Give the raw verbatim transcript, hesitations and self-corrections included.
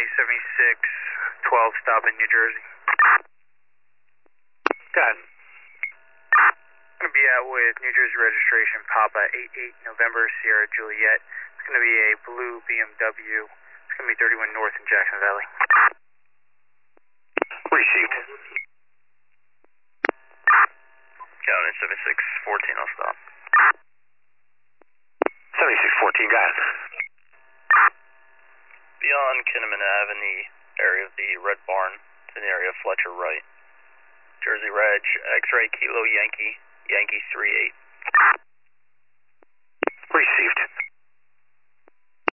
seventy-six twelve, stop in New Jersey. Go ahead. I'm going to be out with New Jersey registration, Papa eight eight November Sierra Juliet. It's going to be a blue B M W. It's going to be thirty-one North in Jackson Valley. Received. County seventy-six fourteen, I'll stop. seventy-six fourteen, go ahead. Beyond Kinnaman Ave in the area of the Red Barn, it's in the area of Fletcher Wright. Jersey Reg, X-ray Kilo Yankee, Yankee three eight. Received.